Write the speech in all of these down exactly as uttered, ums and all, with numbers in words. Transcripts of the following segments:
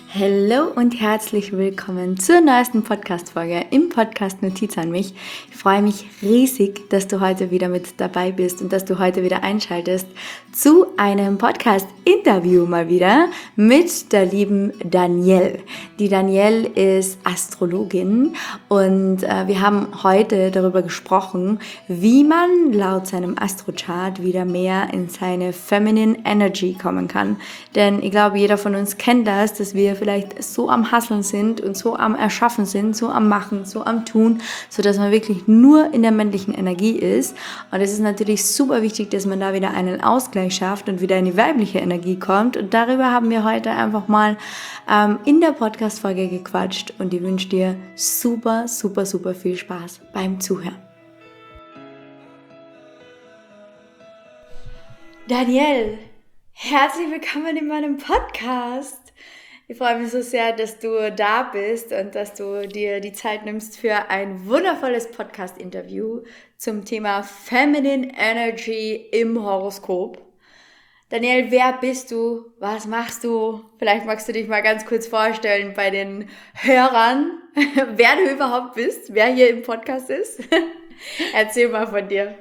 Hallo und herzlich willkommen zur neuesten Podcast-Folge im Podcast Notiz an mich. Ich freue mich riesig, dass du heute wieder mit dabei bist und dass du heute wieder einschaltest zu einem Podcast-Interview mal wieder mit der lieben Danielle. Die Danielle ist Astrologin und äh, wir haben heute darüber gesprochen, wie man laut seinem Astrochart wieder mehr in seine Feminine Energy kommen kann. Denn ich glaube, jeder von uns kennt das, dass wir vielleicht so am Hasseln sind und so am Erschaffen sind, so am Machen, so am Tun, sodass man wirklich nur in der männlichen Energie ist. Und es ist natürlich super wichtig, dass man da wieder einen Ausgleich schafft und wieder in die weibliche Energie kommt. Und darüber haben wir heute einfach mal ähm, in der Podcast-Folge gequatscht und ich wünsche dir super, super, super viel Spaß beim Zuhören. Danielle, herzlich willkommen in meinem Podcast. Ich freue mich so sehr, dass du da bist und dass du dir die Zeit nimmst für ein wundervolles Podcast-Interview zum Thema Feminine Energy im Horoskop. Danielle, wer bist du? Was machst du? Vielleicht magst du dich mal ganz kurz vorstellen bei den Hörern, wer du überhaupt bist, wer hier im Podcast ist. Erzähl mal von dir.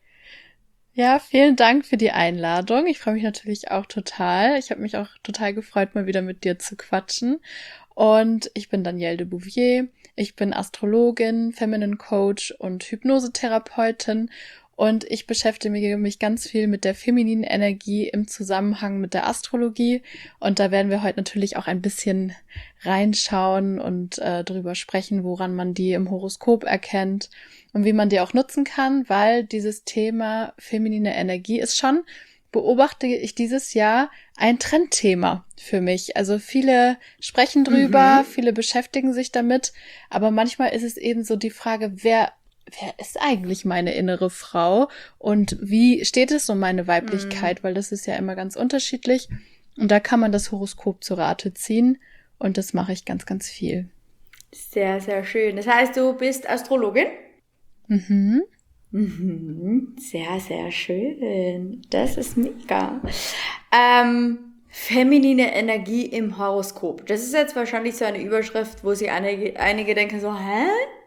Ja, vielen Dank für die Einladung. Ich freue mich natürlich auch total. Ich habe mich auch total gefreut, mal wieder mit dir zu quatschen. Und ich bin Danielle de Bouvier. Ich bin Astrologin, Feminine Coach und Hypnosetherapeutin. Und ich beschäftige mich ganz viel mit der femininen Energie im Zusammenhang mit der Astrologie. Und da werden wir heute natürlich auch ein bisschen reinschauen und äh, darüber sprechen, woran man die im Horoskop erkennt und wie man die auch nutzen kann, weil dieses Thema feminine Energie ist schon, beobachte ich dieses Jahr, ein Trendthema für mich. Also viele sprechen drüber, mhm. viele beschäftigen sich damit, aber manchmal ist es eben so die Frage, wer Wer ist eigentlich meine innere Frau und wie steht es um meine Weiblichkeit? Mhm. Weil das ist ja immer ganz unterschiedlich. Und da kann man das Horoskop zu Rate ziehen. Und das mache ich ganz, ganz viel. Sehr, sehr schön. Das heißt, du bist Astrologin? Mhm. Mhm. Sehr, sehr schön. Das ist mega. Ähm, feminine Energie im Horoskop. Das ist jetzt wahrscheinlich so eine Überschrift, wo sich einige, einige denken so, hä?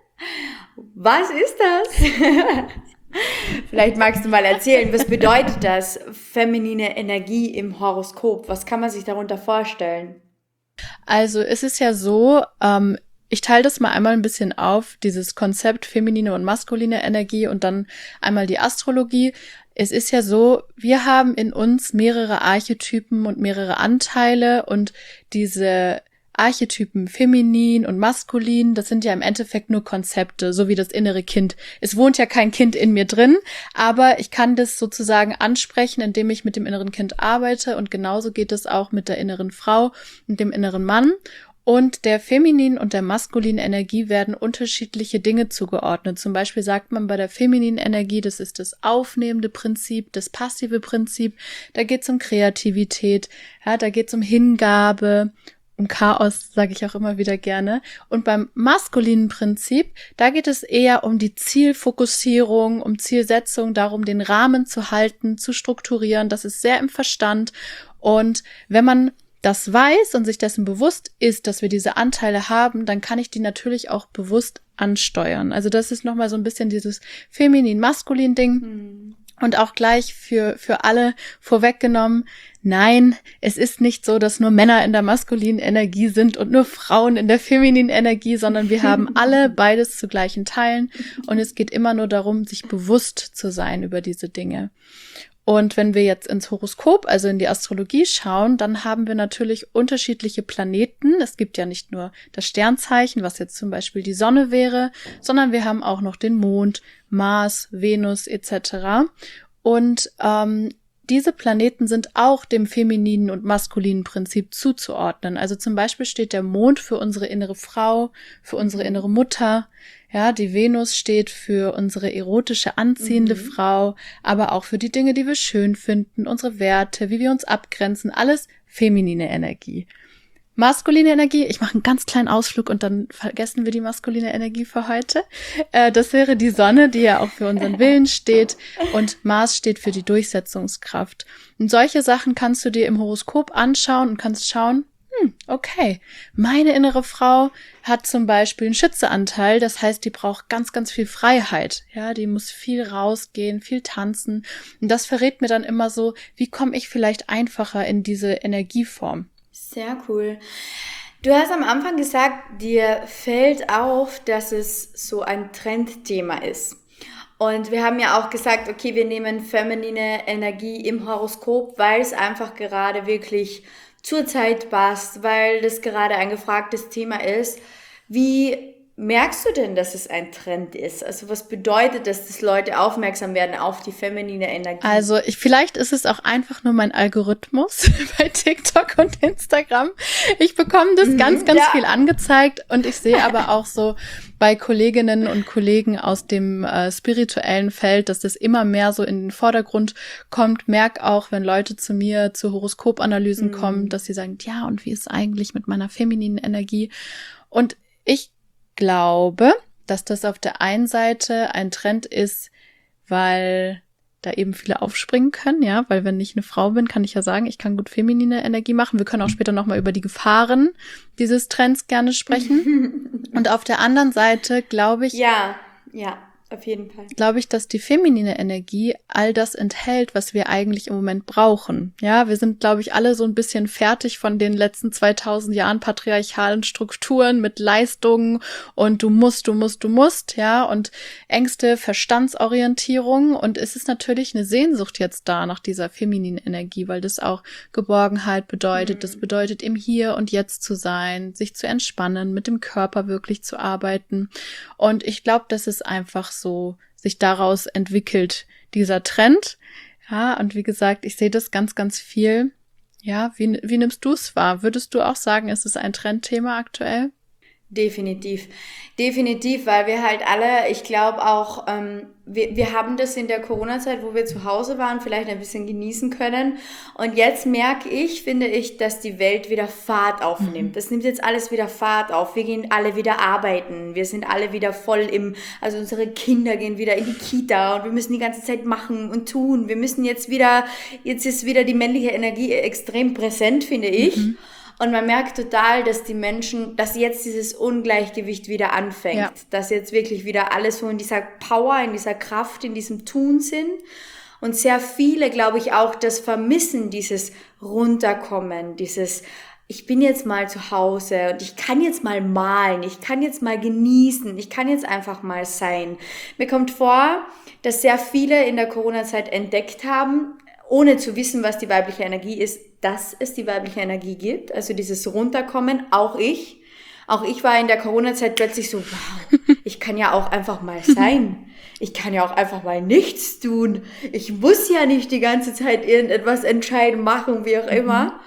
Was ist das? Vielleicht magst du mal erzählen, was bedeutet das, feminine Energie im Horoskop? Was kann man sich darunter vorstellen? Also es ist ja so, ähm, ich teile das mal einmal ein bisschen auf, dieses Konzept feminine und maskuline Energie und dann einmal die Astrologie. Es ist ja so, wir haben in uns mehrere Archetypen und mehrere Anteile und diese Archetypen feminin und maskulin, das sind ja im Endeffekt nur Konzepte, so wie das innere Kind. Es wohnt ja kein Kind in mir drin, aber ich kann das sozusagen ansprechen, indem ich mit dem inneren Kind arbeite und genauso geht es auch mit der inneren Frau und dem inneren Mann. Und der femininen und der maskulinen Energie werden unterschiedliche Dinge zugeordnet. Zum Beispiel sagt man bei der femininen Energie, das ist das aufnehmende Prinzip, das passive Prinzip, da geht es um Kreativität, ja, da geht es um Hingabe, um Chaos, sage ich auch immer wieder gerne. Und beim maskulinen Prinzip, da geht es eher um die Zielfokussierung, um Zielsetzung, darum, den Rahmen zu halten, zu strukturieren. Das ist sehr im Verstand. Und wenn man das weiß und sich dessen bewusst ist, dass wir diese Anteile haben, dann kann ich die natürlich auch bewusst ansteuern. Also das ist nochmal so ein bisschen dieses feminin-maskulin-Ding. Mhm. Und auch gleich für für alle vorweggenommen, nein, es ist nicht so, dass nur Männer in der maskulinen Energie sind und nur Frauen in der femininen Energie, sondern wir haben alle beides zu gleichen Teilen und es geht immer nur darum, sich bewusst zu sein über diese Dinge. Und wenn wir jetzt ins Horoskop, also in die Astrologie schauen, dann haben wir natürlich unterschiedliche Planeten. Es gibt ja nicht nur das Sternzeichen, was jetzt zum Beispiel die Sonne wäre, sondern wir haben auch noch den Mond, Mars, Venus et cetera. Und ähm, diese Planeten sind auch dem femininen und maskulinen Prinzip zuzuordnen. Also zum Beispiel steht der Mond für unsere innere Frau, für unsere innere Mutter. Ja, die Venus steht für unsere erotische, anziehende mhm. Frau, aber auch für die Dinge, die wir schön finden, unsere Werte, wie wir uns abgrenzen, alles feminine Energie. Maskuline Energie, ich mache einen ganz kleinen Ausflug und dann vergessen wir die maskuline Energie für heute. Äh, das wäre die Sonne, die ja auch für unseren Willen steht und Mars steht für die Durchsetzungskraft. Und solche Sachen kannst du dir im Horoskop anschauen und kannst schauen, hm, okay, meine innere Frau hat zum Beispiel einen Schützeanteil, das heißt, die braucht ganz, ganz viel Freiheit. Ja, die muss viel rausgehen, viel tanzen. Und das verrät mir dann immer so, wie komme ich vielleicht einfacher in diese Energieform. Sehr cool. Du hast am Anfang gesagt, dir fällt auf, dass es so ein Trendthema ist. Und wir haben ja auch gesagt, okay, wir nehmen feminine Energie im Horoskop, weil es einfach gerade wirklich zur Zeit passt, weil das gerade ein gefragtes Thema ist. Wie merkst du denn, dass es ein Trend ist? Also was bedeutet das, dass Leute aufmerksam werden auf die feminine Energie? Also ich, vielleicht ist es auch einfach nur mein Algorithmus bei TikTok und Instagram. Ich bekomme das mhm, ganz, ganz ja. viel angezeigt und ich sehe aber auch so bei Kolleginnen und Kollegen aus dem äh, spirituellen Feld, dass das immer mehr so in den Vordergrund kommt. Merk auch, wenn Leute zu mir zu Horoskopanalysen mhm. kommen, dass sie sagen, ja, und wie ist es eigentlich mit meiner femininen Energie? Und ich glaube, dass das auf der einen Seite ein Trend ist, weil da eben viele aufspringen können, ja, weil wenn ich eine Frau bin, kann ich ja sagen, ich kann gut feminine Energie machen. Wir können auch später nochmal über die Gefahren dieses Trends gerne sprechen. Und auf der anderen Seite glaube ich, ja, ja, auf jeden Fall. Glaube ich, dass die feminine Energie all das enthält, was wir eigentlich im Moment brauchen. Ja, wir sind, glaube ich, alle so ein bisschen fertig von den letzten zweitausend Jahren patriarchalen Strukturen mit Leistungen und du musst, du musst, du musst, ja, und Ängste, Verstandsorientierung. Und es ist natürlich eine Sehnsucht jetzt da nach dieser femininen Energie, weil das auch Geborgenheit bedeutet. Mhm. Das bedeutet, im Hier und Jetzt zu sein, sich zu entspannen, mit dem Körper wirklich zu arbeiten. Und ich glaube, das ist einfach so sich daraus entwickelt, dieser Trend. Ja, und wie gesagt, ich sehe das ganz, ganz viel. Ja, wie, wie nimmst du es wahr? Würdest du auch sagen, ist es ein Trendthema aktuell? Definitiv. Definitiv, weil wir halt alle, ich glaube auch, ähm, wir, wir haben das in der Corona-Zeit, wo wir zu Hause waren, vielleicht ein bisschen genießen können. Und jetzt merke ich, finde ich, dass die Welt wieder Fahrt aufnimmt. Mhm. Das nimmt jetzt alles wieder Fahrt auf. Wir gehen alle wieder arbeiten. Wir sind alle wieder voll im, also unsere Kinder gehen wieder in die Kita und wir müssen die ganze Zeit machen und tun. Wir müssen jetzt wieder, jetzt ist wieder die männliche Energie extrem präsent, finde ich. Mhm. Und man merkt total, dass die Menschen, dass jetzt dieses Ungleichgewicht wieder anfängt, ja. dass jetzt wirklich wieder alles so in dieser Power, in dieser Kraft, in diesem Tun sind. Und sehr viele, glaube ich, auch das vermissen, dieses Runterkommen, dieses, ich bin jetzt mal zu Hause und ich kann jetzt mal malen, ich kann jetzt mal genießen, ich kann jetzt einfach mal sein. Mir kommt vor, dass sehr viele in der Corona-Zeit entdeckt haben, ohne zu wissen, was die weibliche Energie ist, dass es die weibliche Energie gibt, also dieses Runterkommen, auch ich. Auch ich war in der Corona-Zeit plötzlich so, wow, ich kann ja auch einfach mal sein. Ich kann ja auch einfach mal nichts tun. Ich muss ja nicht die ganze Zeit irgendetwas entscheiden, machen, wie auch immer.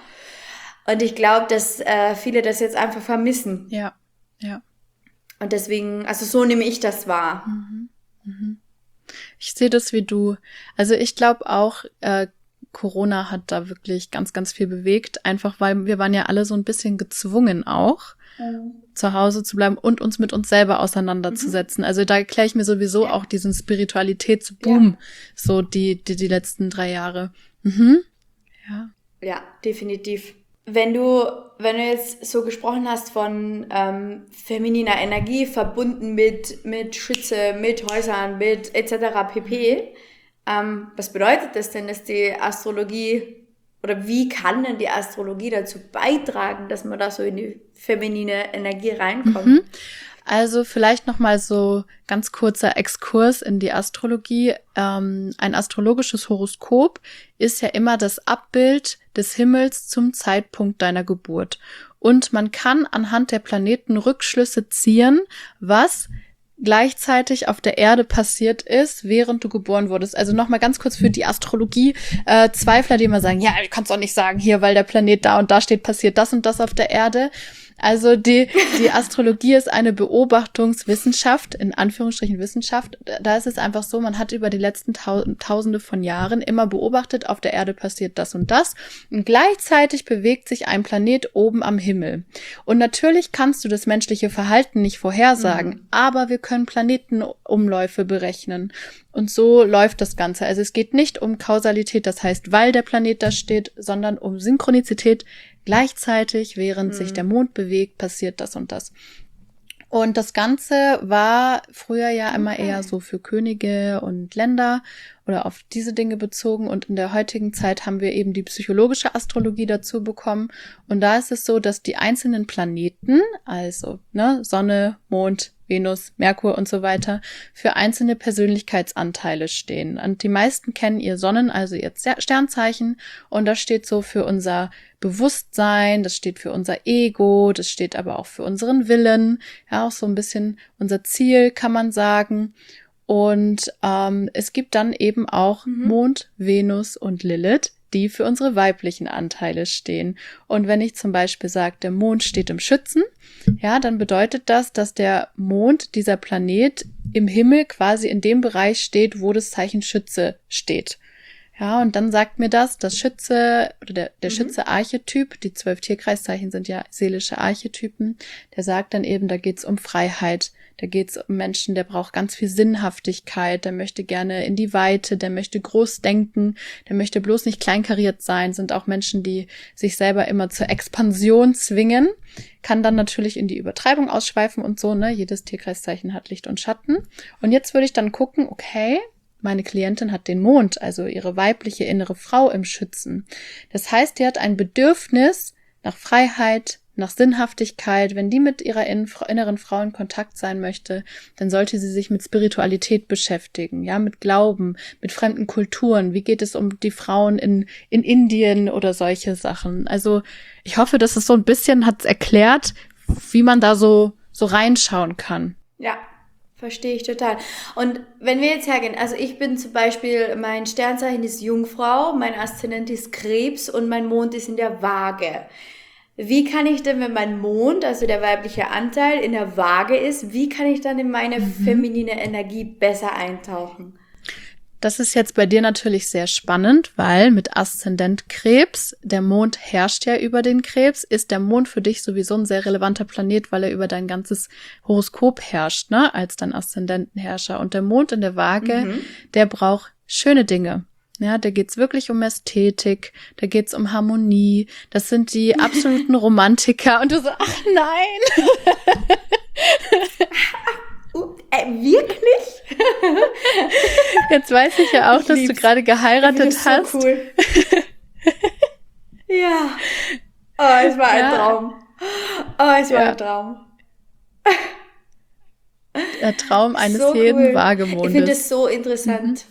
Und ich glaube, dass äh, viele das jetzt einfach vermissen. Ja, ja. Und deswegen, also so nehme ich das wahr. Mhm. Mhm. Ich sehe das wie du. Also ich glaube auch, äh, Corona hat da wirklich ganz, ganz viel bewegt. Einfach weil wir waren ja alle so ein bisschen gezwungen auch, mhm. zu Hause zu bleiben und uns mit uns selber auseinanderzusetzen. Mhm. Also da erkläre ich mir sowieso ja. auch diesen Spiritualitätsboom, ja. so die, die, die letzten drei Jahre. Mhm. Ja. Ja, definitiv. Wenn du, wenn du jetzt so gesprochen hast von ähm, femininer Energie verbunden mit mit Schütze, mit Häusern, mit et cetera pp. Ähm, was bedeutet das denn, dass die Astrologie oder wie kann denn die Astrologie dazu beitragen, dass man da so in die feminine Energie reinkommt? Mhm. Also vielleicht nochmal so ganz kurzer Exkurs in die Astrologie. Ähm, ein astrologisches Horoskop ist ja immer das Abbild des Himmels zum Zeitpunkt deiner Geburt. Und man kann anhand der Planeten Rückschlüsse ziehen, was gleichzeitig auf der Erde passiert ist, während du geboren wurdest. Also nochmal ganz kurz für die Astrologie. Äh, Zweifler, die immer sagen, ja, du kannst auch nicht sagen, hier, weil der Planet da und da steht, passiert das und das auf der Erde. Also die, die Astrologie ist eine Beobachtungswissenschaft, in Anführungsstrichen Wissenschaft. Da ist es einfach so, man hat über die letzten Tausende von Jahren immer beobachtet, auf der Erde passiert das und das. Und gleichzeitig bewegt sich ein Planet oben am Himmel. Und natürlich kannst du das menschliche Verhalten nicht vorhersagen, mhm. aber wir können Planetenumläufe berechnen. Und so läuft das Ganze. Also es geht nicht um Kausalität, das heißt, weil der Planet da steht, sondern um Synchronizität. gleichzeitig, während mhm. sich der Mond bewegt, passiert das und das. Und das Ganze war früher ja immer okay. eher so für Könige und Länder oder auf diese Dinge bezogen. Und in der heutigen Zeit haben wir eben die psychologische Astrologie dazu bekommen. Und da ist es so, dass die einzelnen Planeten, also ne, Sonne, Mond, Venus, Merkur und so weiter, für einzelne Persönlichkeitsanteile stehen. Und die meisten kennen ihr Sonnen, also ihr Sternzeichen. Und das steht so für unser Bewusstsein, das steht für unser Ego, das steht aber auch für unseren Willen. Ja, auch so ein bisschen unser Ziel, kann man sagen. Und ähm, es gibt dann eben auch mhm. Mond, Venus und Lilith, die für unsere weiblichen Anteile stehen. Und wenn ich zum Beispiel sage, der Mond steht im Schützen, ja, dann bedeutet das, dass der Mond, dieser Planet, im Himmel quasi in dem Bereich steht, wo das Zeichen Schütze steht. Ja, und dann sagt mir das, das Schütze oder der, der mhm. Schütze-Archetyp, die zwölf Tierkreiszeichen sind ja seelische Archetypen, der sagt dann eben, da geht's um Freiheit, da geht's um Menschen, der braucht ganz viel Sinnhaftigkeit, der möchte gerne in die Weite, der möchte groß denken, der möchte bloß nicht kleinkariert sein, sind auch Menschen, die sich selber immer zur Expansion zwingen, kann dann natürlich in die Übertreibung ausschweifen und so, ne, jedes Tierkreiszeichen hat Licht und Schatten. Und jetzt würde ich dann gucken, okay, meine Klientin hat den Mond, also ihre weibliche innere Frau im Schützen. Das heißt, die hat ein Bedürfnis nach Freiheit, nach Sinnhaftigkeit. Wenn die mit ihrer inneren Frau in Kontakt sein möchte, dann sollte sie sich mit Spiritualität beschäftigen, ja, mit Glauben, mit fremden Kulturen. Wie geht es um die Frauen in, in Indien oder solche Sachen? Also ich hoffe, dass es so ein bisschen hat's erklärt, wie man da so, so reinschauen kann. Ja. Verstehe ich total. Und wenn wir jetzt hergehen, also ich bin zum Beispiel, mein Sternzeichen ist Jungfrau, mein Aszendent ist Krebs und mein Mond ist in der Waage. Wie kann ich denn, wenn mein Mond, also der weibliche Anteil, in der Waage ist, wie kann ich dann in meine mhm. feminine Energie besser eintauchen? Das ist jetzt bei dir natürlich sehr spannend, weil mit Aszendent Krebs, der Mond herrscht ja über den Krebs, ist der Mond für dich sowieso ein sehr relevanter Planet, weil er über dein ganzes Horoskop herrscht, ne, als dein Aszendentenherrscher. Und der Mond in der Waage, mhm. der braucht schöne Dinge. Ja, da geht's wirklich um Ästhetik, da geht's um Harmonie, das sind die absoluten Romantiker. Und du so, ach nein! Uh, äh, wirklich? Jetzt weiß ich ja auch, ich dass lieb's. Du gerade geheiratet das hast. So cool. Ja. Oh, es war ein ja. Traum. Oh, es war ja. ein Traum. Der Traum eines so jeden cool. Waagemondes. Ich finde es so interessant.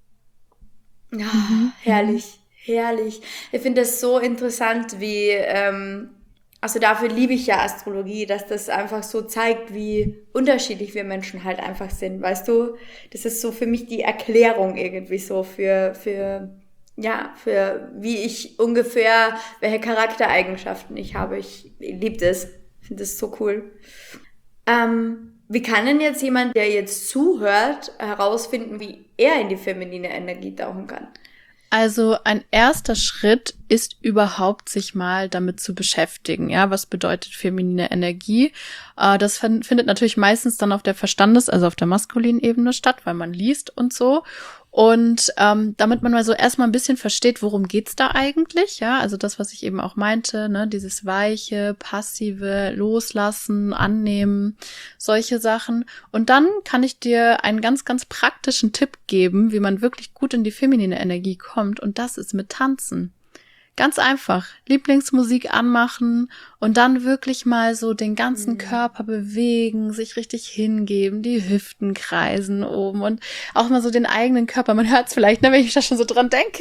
Mhm. Oh, mhm. Herrlich, herrlich. Ich finde es so interessant, wie ähm, also dafür liebe ich ja Astrologie, dass das einfach so zeigt, wie unterschiedlich wir Menschen halt einfach sind, weißt du? Das ist so für mich die Erklärung irgendwie so für, für, ja, für wie ich ungefähr, welche Charaktereigenschaften ich habe. Ich liebe das, finde das so cool. Ähm, wie kann denn jetzt jemand, der jetzt zuhört, herausfinden, wie er in die feminine Energie tauchen kann? Also ein erster Schritt ist überhaupt, sich mal damit zu beschäftigen. Ja, was bedeutet feminine Energie? Äh, das findet natürlich meistens dann auf der Verstandes-, also auf der maskulinen Ebene statt, weil man liest und so. Und ähm, damit man mal so erstmal ein bisschen versteht, worum geht's da eigentlich, ja, also das, was ich eben auch meinte, ne, dieses weiche, passive, loslassen, annehmen, solche Sachen. Und dann kann ich dir einen ganz, ganz praktischen Tipp geben, wie man wirklich gut in die feminine Energie kommt, und das ist mit Tanzen. Ganz einfach, Lieblingsmusik anmachen und dann wirklich mal so den ganzen mhm. Körper bewegen, sich richtig hingeben, die Hüften kreisen oben und auch mal so den eigenen Körper, man hört es vielleicht, ne, wenn ich da schon so dran denke,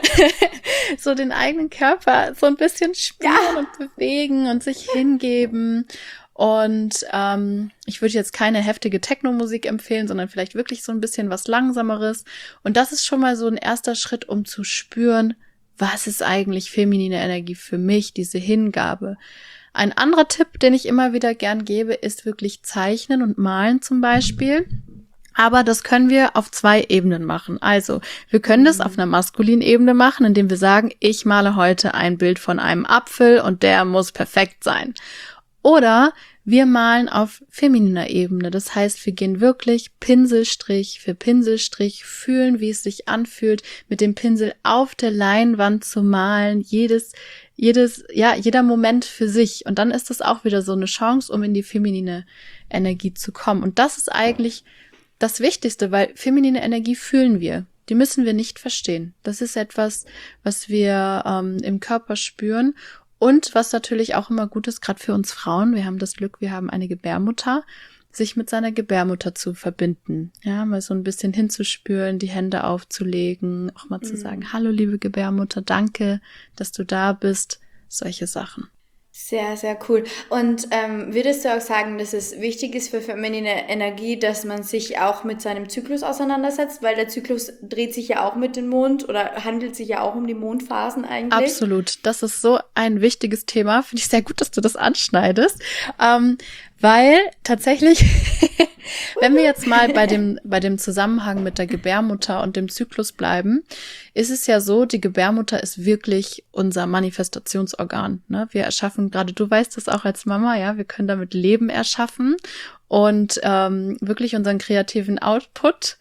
so den eigenen Körper so ein bisschen spüren ja. und bewegen und sich hingeben. Und ähm, ich würde jetzt keine heftige Techno-Musik empfehlen, sondern vielleicht wirklich so ein bisschen was Langsameres. Und das ist schon mal so ein erster Schritt, um zu spüren, was ist eigentlich feminine Energie für mich, diese Hingabe. Ein anderer Tipp, den ich immer wieder gern gebe, ist wirklich Zeichnen und Malen zum Beispiel. Aber das können wir auf zwei Ebenen machen. Also, wir können das auf einer maskulinen Ebene machen, indem wir sagen, ich male heute ein Bild von einem Apfel und der muss perfekt sein. Oder wir malen auf femininer Ebene. Das heißt, wir gehen wirklich Pinselstrich für Pinselstrich, fühlen, wie es sich anfühlt, mit dem Pinsel auf der Leinwand zu malen, jedes jedes, ja, jeder Moment für sich. Und dann ist das auch wieder so eine Chance, um in die feminine Energie zu kommen. Und das ist eigentlich das Wichtigste, weil feminine Energie fühlen wir. Die müssen wir nicht verstehen. Das ist etwas, was wir ähm, im Körper spüren und was natürlich auch immer gut ist, gerade für uns Frauen. Wir haben das Glück, wir haben eine Gebärmutter, sich mit seiner Gebärmutter zu verbinden. Ja, mal so ein bisschen hinzuspüren, die Hände aufzulegen, auch mal mhm. zu sagen, hallo liebe Gebärmutter, danke, dass du da bist. Solche Sachen. Sehr, sehr cool. Und ähm, würdest du auch sagen, dass es wichtig ist für feminine Energie, dass man sich auch mit seinem Zyklus auseinandersetzt? Weil der Zyklus dreht sich ja auch mit dem Mond oder handelt sich ja auch um die Mondphasen eigentlich. Absolut. Das ist so ein wichtiges Thema. Finde ich sehr gut, dass du das anschneidest. Ähm, weil tatsächlich, wenn wir jetzt mal bei dem, bei dem Zusammenhang mit der Gebärmutter und dem Zyklus bleiben, ist es ja so, die Gebärmutter ist wirklich unser Manifestationsorgan. Ne? Wir erschaffen, gerade du weißt das auch als Mama, ja, wir können damit Leben erschaffen und ähm, wirklich unseren kreativen Output.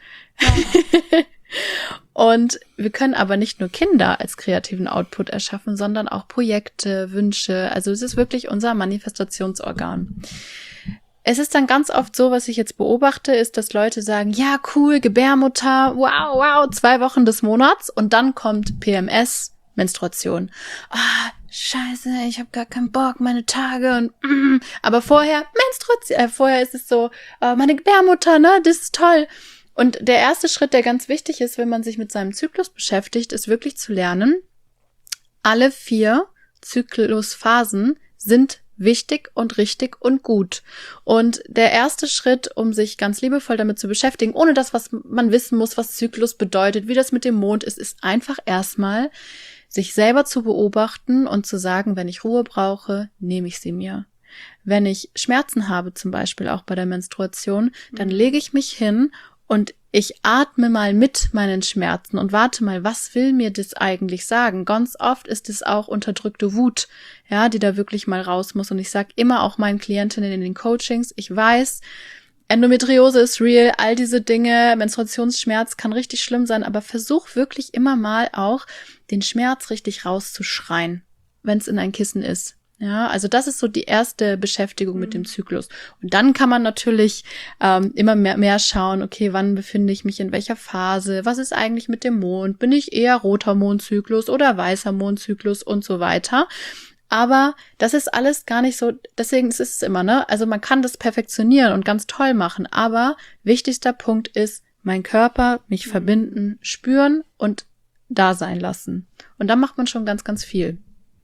Ja. Und wir können aber nicht nur Kinder als kreativen Output erschaffen, sondern auch Projekte, Wünsche. Also es ist wirklich unser Manifestationsorgan. Es ist dann ganz oft so, was ich jetzt beobachte, ist, dass Leute sagen, ja, cool, Gebärmutter, wow, wow, zwei Wochen des Monats und dann kommt P M S, Menstruation. Ah, scheiße, ich habe gar keinen Bock, meine Tage und mm, aber vorher, Menstruation, äh, vorher ist es so, äh, meine Gebärmutter, ne, das ist toll. Und der erste Schritt, der ganz wichtig ist, wenn man sich mit seinem Zyklus beschäftigt, ist wirklich zu lernen, alle vier Zyklusphasen sind wichtig und richtig und gut. Und der erste Schritt, um sich ganz liebevoll damit zu beschäftigen, ohne das, was man wissen muss, was Zyklus bedeutet, wie das mit dem Mond ist, ist einfach erstmal, sich selber zu beobachten und zu sagen, wenn ich Ruhe brauche, nehme ich sie mir. Wenn ich Schmerzen habe, zum Beispiel auch bei der Menstruation, dann lege ich mich hin und ich atme mal mit meinen Schmerzen und warte mal, was will mir das eigentlich sagen? Ganz oft ist es auch unterdrückte Wut, ja, die da wirklich mal raus muss. Und ich sage immer auch meinen Klientinnen in den Coachings, ich weiß, Endometriose ist real, all diese Dinge, Menstruationsschmerz kann richtig schlimm sein, aber versuch wirklich immer mal auch, den Schmerz richtig rauszuschreien, wenn es in ein Kissen ist. Ja, also das ist so die erste Beschäftigung mhm. mit dem Zyklus. Und dann kann man natürlich ähm, immer mehr, mehr schauen, okay, wann befinde ich mich in welcher Phase, was ist eigentlich mit dem Mond, bin ich eher roter Mondzyklus oder weißer Mondzyklus und so weiter. Aber das ist alles gar nicht so, deswegen ist es immer, ne, also man kann das perfektionieren und ganz toll machen, aber wichtigster Punkt ist, mein Körper, mich mhm. verbinden, spüren und da sein lassen. Und dann macht man schon ganz, ganz viel.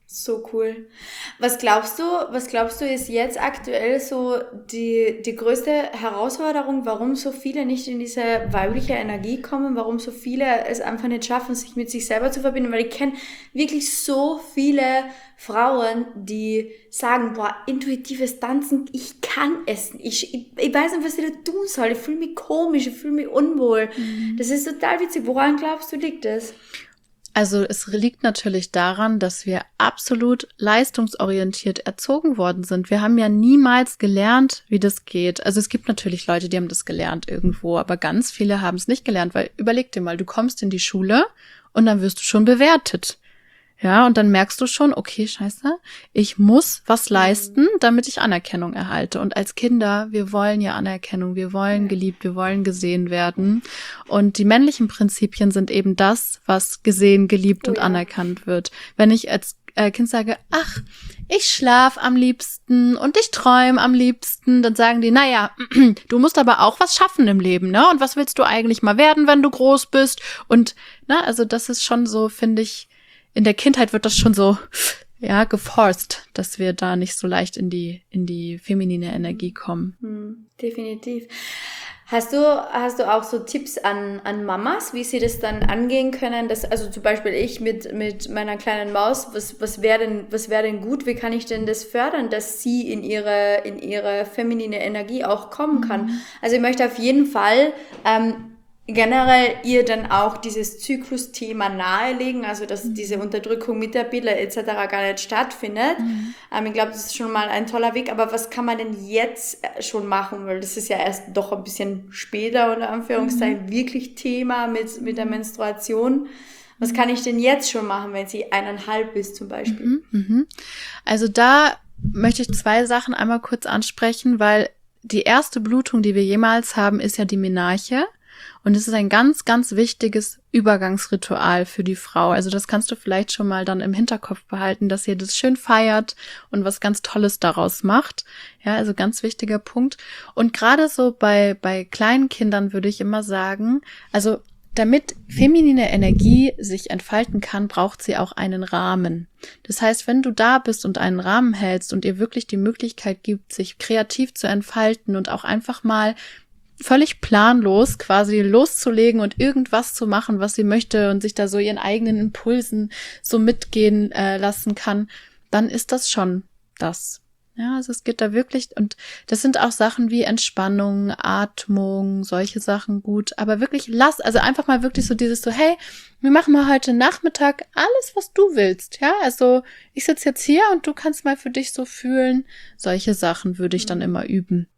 So cool. Was glaubst du, was glaubst du ist jetzt aktuell so die, die größte Herausforderung, warum so viele nicht in diese weibliche Energie kommen, warum so viele es einfach nicht schaffen, sich mit sich selber zu verbinden? Weil ich kenne wirklich so viele Frauen, die sagen, boah, intuitives Tanzen, ich kann es nicht. Ich, ich, ich weiß nicht, was ich da tun soll. Ich fühle mich komisch, ich fühle mich unwohl. Mhm. Das ist total witzig. Woran glaubst du, liegt das? Also es liegt natürlich daran, dass wir absolut leistungsorientiert erzogen worden sind. Wir haben ja niemals gelernt, wie das geht. Also es gibt natürlich Leute, die haben das gelernt irgendwo, aber ganz viele haben es nicht gelernt, weil überleg dir mal, du kommst in die Schule und dann wirst du schon bewertet. Ja, und dann merkst du schon, okay, scheiße, ich muss was leisten, damit ich Anerkennung erhalte. Und als Kinder, wir wollen ja Anerkennung, wir wollen geliebt, wir wollen gesehen werden. Und die männlichen Prinzipien sind eben das, was gesehen, geliebt oh, und ja. anerkannt wird. Wenn ich als äh, Kind sage, ach, ich schlaf am liebsten und ich träume am liebsten, dann sagen die, naja, du musst aber auch was schaffen im Leben, ne? Und was willst du eigentlich mal werden, wenn du groß bist? Und, na, also das ist schon so, finde ich, in der Kindheit wird das schon so, ja, geforst, dass wir da nicht so leicht in die, in die feminine Energie kommen. Hm, definitiv. Hast du, hast du auch so Tipps an, an Mamas, wie sie das dann angehen können? Dass, also zum Beispiel ich mit, mit meiner kleinen Maus, was, was wäre denn, was wäre denn gut? Wie kann ich denn das fördern, dass sie in ihre, in ihre feminine Energie auch kommen kann? Mhm. Also ich möchte auf jeden Fall, ähm, generell ihr dann auch dieses Zyklus-Thema nahelegen, also dass mhm. diese Unterdrückung mit der Pille et cetera gar nicht stattfindet. Mhm. Ähm, ich glaube, das ist schon mal ein toller Weg, aber was kann man denn jetzt schon machen? Weil das ist ja erst doch ein bisschen später, unter Anführungszeichen, mhm. wirklich Thema mit, mit der Menstruation. Was kann ich denn jetzt schon machen, wenn sie eineinhalb ist zum Beispiel? Mhm, mhm. Also da möchte ich zwei Sachen einmal kurz ansprechen, weil die erste Blutung, die wir jemals haben, ist ja die Menarche. Und es ist ein ganz, ganz wichtiges Übergangsritual für die Frau. Also das kannst du vielleicht schon mal dann im Hinterkopf behalten, dass ihr das schön feiert und was ganz Tolles daraus macht. Ja, also ganz wichtiger Punkt. Und gerade so bei, bei kleinen Kindern würde ich immer sagen, also damit feminine Energie sich entfalten kann, braucht sie auch einen Rahmen. Das heißt, wenn du da bist und einen Rahmen hältst und ihr wirklich die Möglichkeit gibt, sich kreativ zu entfalten und auch einfach mal völlig planlos quasi loszulegen und irgendwas zu machen, was sie möchte und sich da so ihren eigenen Impulsen so mitgehen äh, lassen kann, dann ist das schon das. Ja, also es geht da wirklich, und das sind auch Sachen wie Entspannung, Atmung, solche Sachen gut, aber wirklich lass, also einfach mal wirklich so dieses so, hey, wir machen mal heute Nachmittag alles, was du willst, ja, also ich sitze jetzt hier und du kannst mal für dich so fühlen, solche Sachen würde ich dann immer üben.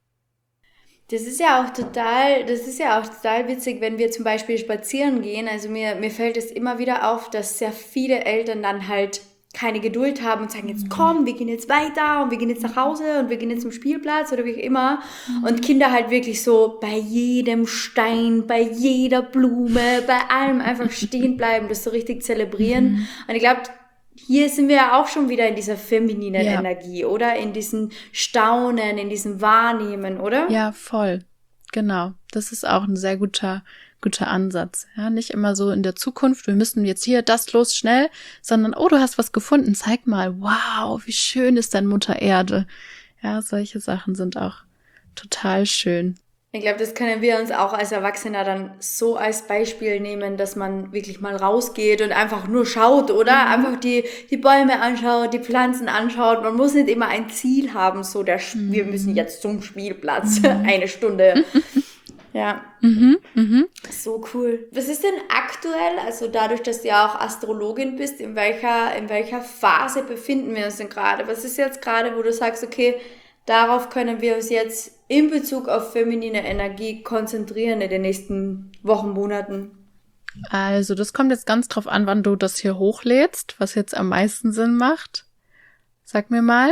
Das ist ja auch total, das ist ja auch total witzig, wenn wir zum Beispiel spazieren gehen. Also mir, mir fällt es immer wieder auf, dass sehr viele Eltern dann halt keine Geduld haben und sagen, jetzt komm, wir gehen jetzt weiter und wir gehen jetzt nach Hause und wir gehen jetzt zum Spielplatz oder wie auch immer. Und Kinder halt wirklich so bei jedem Stein, bei jeder Blume, bei allem einfach stehen bleiben, das so richtig zelebrieren. Mhm. Und ich glaube, hier sind wir ja auch schon wieder in dieser femininen ja. Energie, oder? In diesem Staunen, in diesem Wahrnehmen, oder? Ja, voll. Genau. Das ist auch ein sehr guter, guter Ansatz. Ja, nicht immer so in der Zukunft, wir müssen jetzt hier das los schnell, sondern, oh, du hast was gefunden, zeig mal, wow, wie schön ist dein Mutter Erde. Ja, solche Sachen sind auch total schön. Ich glaube, das können wir uns auch als Erwachsener dann so als Beispiel nehmen, dass man wirklich mal rausgeht und einfach nur schaut, oder? Mhm. Einfach die, die Bäume anschaut, die Pflanzen anschaut. Man muss nicht immer ein Ziel haben, so der, mhm. wir müssen jetzt zum Spielplatz, mhm. eine Stunde. Ja. Mhm, mhm. So cool. Was ist denn aktuell, also dadurch, dass du ja auch Astrologin bist, in welcher, in welcher Phase befinden wir uns denn gerade? Was ist jetzt gerade, wo du sagst, okay, darauf können wir uns jetzt in Bezug auf feminine Energie konzentrieren in den nächsten Wochen, Monaten? Also das kommt jetzt ganz drauf an, wann du das hier hochlädst, was jetzt am meisten Sinn macht. Sag mir mal.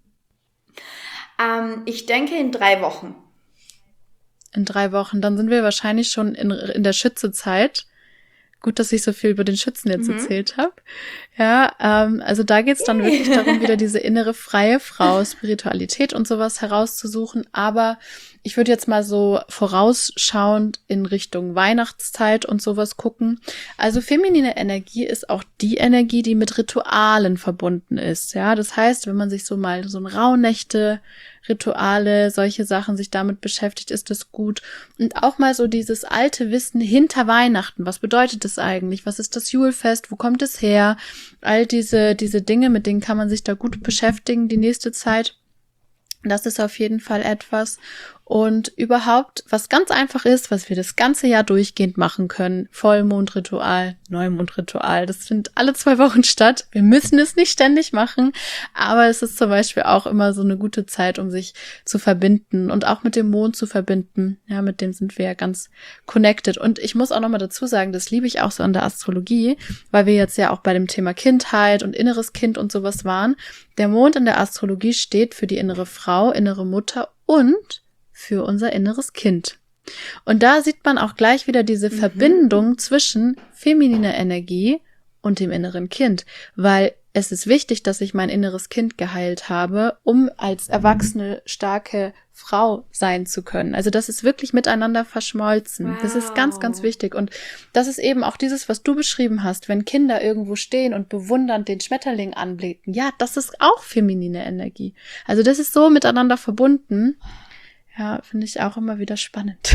Ähm, ich denke in drei Wochen. In drei Wochen, dann sind wir wahrscheinlich schon in, in der Schützezeit. Gut, dass ich so viel über den Schützen jetzt mhm. erzählt habe. Ja, ähm, also da geht's dann yeah. wirklich darum, wieder diese innere freie Frau, Spiritualität und sowas herauszusuchen. Aber ich würde jetzt mal so vorausschauend in Richtung Weihnachtszeit und sowas gucken. Also feminine Energie ist auch die Energie, die mit Ritualen verbunden ist. Ja, das heißt, wenn man sich so mal so ein Rauhnächte Rituale, solche Sachen sich damit beschäftigt, ist das gut. Und auch mal so dieses alte Wissen hinter Weihnachten. Was bedeutet das eigentlich? Was ist das Julfest? Wo kommt es her? All diese, diese Dinge, mit denen kann man sich da gut beschäftigen die nächste Zeit. Das ist auf jeden Fall etwas. Und überhaupt, was ganz einfach ist, was wir das ganze Jahr durchgehend machen können, Vollmondritual, Neumondritual, das findet alle zwei Wochen statt. Wir müssen es nicht ständig machen, aber es ist zum Beispiel auch immer so eine gute Zeit, um sich zu verbinden und auch mit dem Mond zu verbinden. Ja, mit dem sind wir ja ganz connected. Und ich muss auch nochmal dazu sagen, das liebe ich auch so an der Astrologie, weil wir jetzt ja auch bei dem Thema Kindheit und inneres Kind und sowas waren. Der Mond in der Astrologie steht für die innere Frau, innere Mutter und für unser inneres Kind. Und da sieht man auch gleich wieder diese mhm. Verbindung zwischen femininer Energie und dem inneren Kind, weil es ist wichtig, dass ich mein inneres Kind geheilt habe, um als erwachsene, starke Frau sein zu können. Also das ist wirklich miteinander verschmolzen. Wow. Das ist ganz, ganz wichtig. Und das ist eben auch dieses, was du beschrieben hast, wenn Kinder irgendwo stehen und bewundernd den Schmetterling anblicken. Ja, das ist auch feminine Energie. Also das ist so miteinander verbunden. Ja, finde ich auch immer wieder spannend.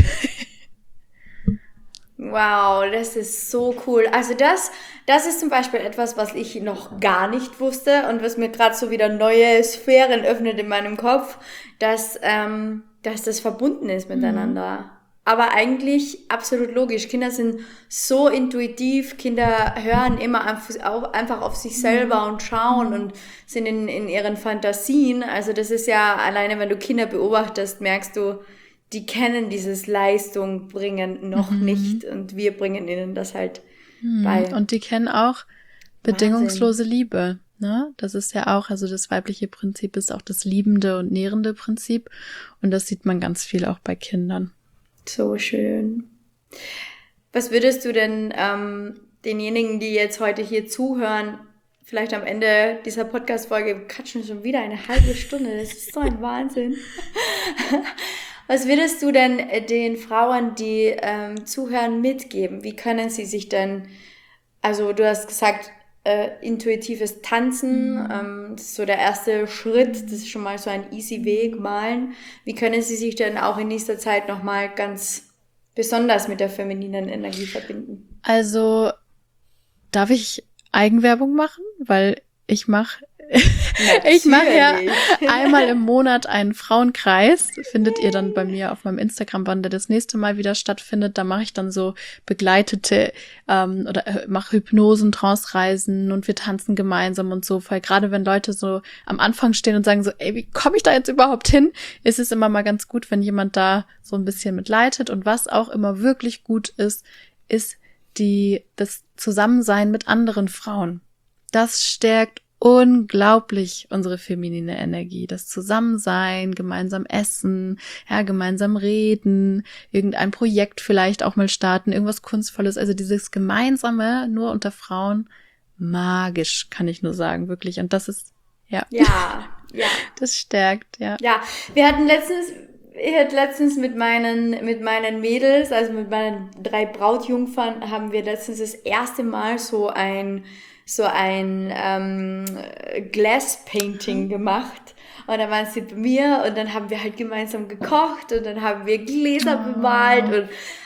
Wow, das ist so cool. Also das, das ist zum Beispiel etwas, was ich noch gar nicht wusste und was mir gerade so wieder neue Sphären öffnet in meinem Kopf, dass, ähm, dass das verbunden ist miteinander. Mhm. Aber eigentlich absolut logisch. Kinder sind so intuitiv, Kinder hören immer einfach auf sich selber und schauen und sind in, in ihren Fantasien. Also das ist ja, alleine wenn du Kinder beobachtest, merkst du, die kennen dieses Leistung bringen noch mhm. nicht und wir bringen ihnen das halt Hm. Weil, und die kennen auch bedingungslose Wahnsinn. Liebe. Ne? Das ist ja auch, also das weibliche Prinzip ist auch das liebende und nährende Prinzip. Und das sieht man ganz viel auch bei Kindern. So schön. Was würdest du denn ähm, denjenigen, die jetzt heute hier zuhören, vielleicht am Ende dieser Podcast-Folge, wir quatschen schon wieder eine halbe Stunde, das ist so ein Wahnsinn. Was würdest du denn den Frauen, die ähm, zuhören, mitgeben? Wie können sie sich denn, also du hast gesagt, äh, intuitives Tanzen, mhm. ähm, das ist so der erste Schritt, das ist schon mal so ein easy Weg, malen. Wie können sie sich denn auch in nächster Zeit nochmal ganz besonders mit der femininen Energie verbinden? Also, darf ich Eigenwerbung machen? Weil ich mache ich mache ja einmal im Monat einen Frauenkreis. Findet ihr dann bei mir auf meinem Instagram, wann der das nächste Mal wieder stattfindet. Da mache ich dann so begleitete ähm, oder äh, mache Hypnosen, Trance-Reisen und wir tanzen gemeinsam und so. Weil gerade wenn Leute so am Anfang stehen und sagen so, ey, wie komme ich da jetzt überhaupt hin? Ist es immer mal ganz gut, wenn jemand da so ein bisschen mitleitet. Und was auch immer wirklich gut ist, ist die das Zusammensein mit anderen Frauen. Das stärkt unglaublich unsere feminine Energie. Das Zusammensein, gemeinsam essen, ja, gemeinsam reden, irgendein Projekt vielleicht auch mal starten, irgendwas Kunstvolles. Also dieses Gemeinsame nur unter Frauen, magisch, kann ich nur sagen, wirklich. Und das ist, ja. Ja, ja. Das stärkt, ja. Ja, wir hatten letztens, ich hatte letztens mit meinen, mit meinen Mädels, also mit meinen drei Brautjungfern, haben wir letztens das erste Mal so ein so ein ähm, Glass-Painting gemacht. Und dann waren sie bei mir und dann haben wir halt gemeinsam gekocht und dann haben wir Gläser oh. bemalt und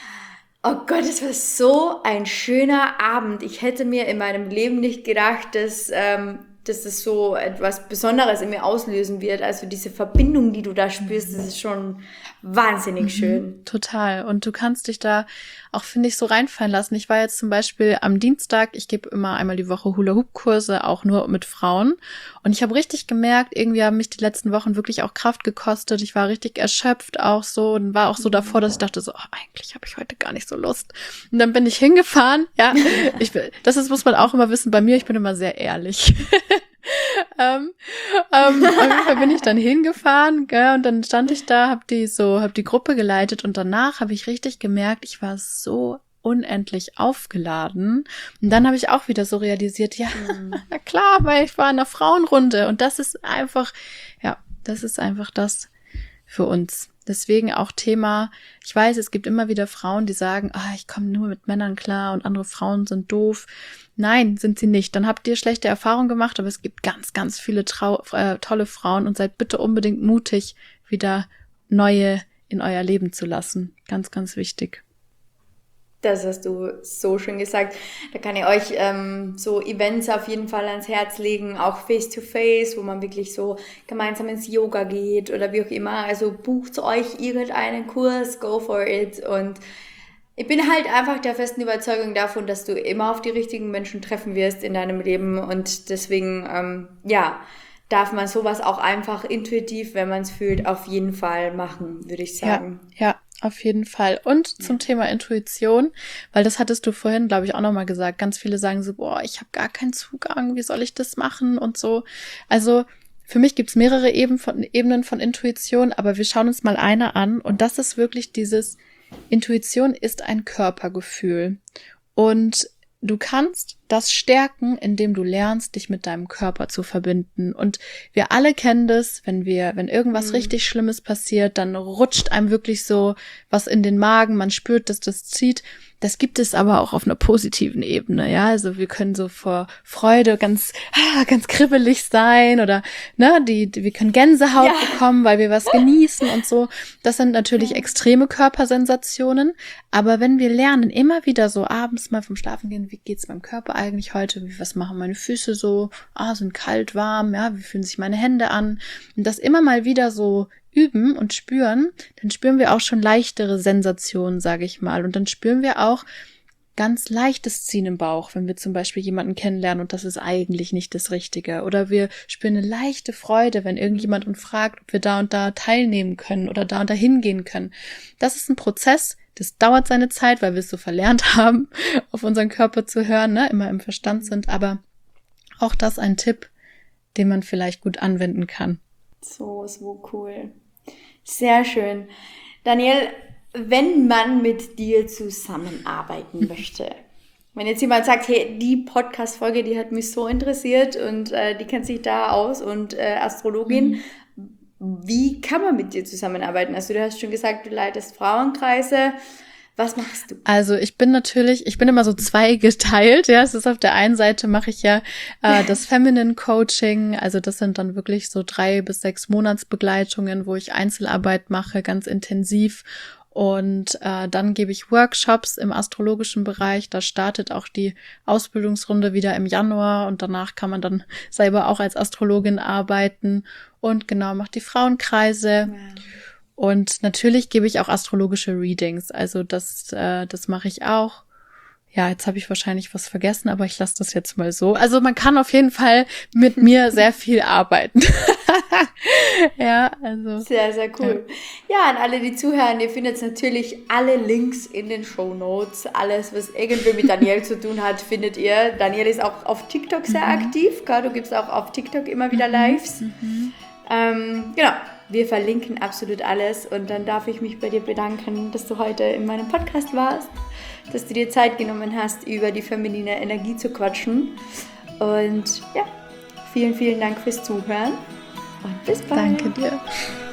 oh Gott, es war so ein schöner Abend. Ich hätte mir in meinem Leben nicht gedacht, dass, ähm, dass das so etwas Besonderes in mir auslösen wird. Also diese Verbindung, die du da spürst, das ist schon wahnsinnig mhm, schön. Total. Und du kannst dich da auch, finde ich, so reinfallen lassen. Ich war jetzt zum Beispiel am Dienstag, ich gebe immer einmal die Woche Hula-Hoop-Kurse, auch nur mit Frauen. Und ich habe richtig gemerkt, irgendwie haben mich die letzten Wochen wirklich auch Kraft gekostet. Ich war richtig erschöpft auch so und war auch so davor, dass ich dachte so, oh, eigentlich habe ich heute gar nicht so Lust. Und dann bin ich hingefahren. Ja, ich bin, das ist, muss man auch immer wissen, bei mir, ich bin immer sehr ehrlich. ähm, ähm, auf jeden Fall bin ich dann hingefahren, gell, und dann stand ich da, hab die so, hab die Gruppe geleitet und danach habe ich richtig gemerkt, ich war so unendlich aufgeladen. Und dann habe ich auch wieder so realisiert, ja, mhm. na klar, weil ich war in einer Frauenrunde und das ist einfach, ja, das ist einfach das für uns. Deswegen auch Thema, ich weiß, es gibt immer wieder Frauen, die sagen, ah, ich komme nur mit Männern klar und andere Frauen sind doof. Nein, sind sie nicht. Dann habt ihr schlechte Erfahrungen gemacht, aber es gibt ganz, ganz viele trau- äh, tolle Frauen und seid bitte unbedingt mutig, wieder neue in euer Leben zu lassen. Ganz, ganz wichtig. Das hast du so schön gesagt. Da kann ich euch ähm, so Events auf jeden Fall ans Herz legen, auch Face-to-Face, wo man wirklich so gemeinsam ins Yoga geht oder wie auch immer. Also bucht euch irgendeinen Kurs, go for it. Und ich bin halt einfach der festen Überzeugung davon, dass du immer auf die richtigen Menschen treffen wirst in deinem Leben. Und deswegen, ähm, ja, darf man sowas auch einfach intuitiv, wenn man es fühlt, auf jeden Fall machen, würde ich sagen. Ja, ja. Auf jeden Fall. Und zum ja. Thema Intuition, weil das hattest du vorhin, glaube ich, auch nochmal gesagt. Ganz viele sagen so, boah, ich habe gar keinen Zugang, wie soll ich das machen und so. Also für mich gibt's mehrere Eben von, Ebenen von Intuition, aber wir schauen uns mal eine an. Und das ist wirklich dieses, Intuition ist ein Körpergefühl. Und du kannst das stärken, indem du lernst, dich mit deinem Körper zu verbinden. Und wir alle kennen das, wenn wir, wenn irgendwas mhm. richtig Schlimmes passiert, dann rutscht einem wirklich so was in den Magen, man spürt, dass das zieht. Das gibt es aber auch auf einer positiven Ebene, ja. Also wir können so vor Freude ganz, ah, ganz kribbelig sein oder, ne, die, die wir können Gänsehaut ja. bekommen, weil wir was genießen und so. Das sind natürlich ja. extreme Körpersensationen. Aber wenn wir lernen, immer wieder so abends mal vom Schlafen gehen, wie geht's meinem Körper eigentlich heute? Wie, was machen meine Füße so? Ah, sind kalt, warm, ja, wie fühlen sich meine Hände an? Und das immer mal wieder so üben und spüren, dann spüren wir auch schon leichtere Sensationen, sage ich mal. Und dann spüren wir auch ganz leichtes Ziehen im Bauch, wenn wir zum Beispiel jemanden kennenlernen und das ist eigentlich nicht das Richtige. Oder wir spüren eine leichte Freude, wenn irgendjemand uns fragt, ob wir da und da teilnehmen können oder da und da hingehen können. Das ist ein Prozess, Das dauert seine Zeit, weil wir es so verlernt haben, auf unseren Körper zu hören, ne? Immer im Verstand sind. Aber auch das ein Tipp, den man vielleicht gut anwenden kann. So, so cool. Sehr schön. Danielle, wenn man mit dir zusammenarbeiten möchte, wenn jetzt jemand sagt, hey, die Podcast-Folge, die hat mich so interessiert und äh, die kennt sich da aus und äh, Astrologin, mhm. wie kann man mit dir zusammenarbeiten? Also du hast schon gesagt, du leitest Frauenkreise. Was machst du? Also ich bin natürlich, ich bin immer so zweigeteilt, ja. Es ist auf der einen Seite mache ich ja äh, das Feminine Coaching, also das sind dann wirklich so drei bis sechs Monatsbegleitungen, wo ich Einzelarbeit mache, ganz intensiv. Und äh, dann gebe ich Workshops im astrologischen Bereich. Da startet auch die Ausbildungsrunde wieder im Januar und danach kann man dann selber auch als Astrologin arbeiten und genau mache die Frauenkreise. Wow. Und natürlich gebe ich auch astrologische Readings, also das äh, das mache ich auch. Ja, jetzt habe ich wahrscheinlich was vergessen, aber ich lasse das jetzt mal so. Also man kann auf jeden Fall mit mir sehr viel arbeiten. Ja, also. Sehr, sehr cool. Ja. ja, an alle, die zuhören, ihr findet natürlich alle Links in den Shownotes. Alles, was irgendwie mit Danielle zu tun hat, findet ihr. Danielle ist auch auf TikTok sehr mhm. aktiv. Gell? Du gibst auch auf TikTok immer wieder Lives. Mhm. Ähm, genau. Wir verlinken absolut alles und dann darf ich mich bei dir bedanken, dass du heute in meinem Podcast warst, dass du dir Zeit genommen hast, über die feminine Energie zu quatschen. Und ja, vielen, vielen Dank fürs Zuhören und bis bald. Danke dir.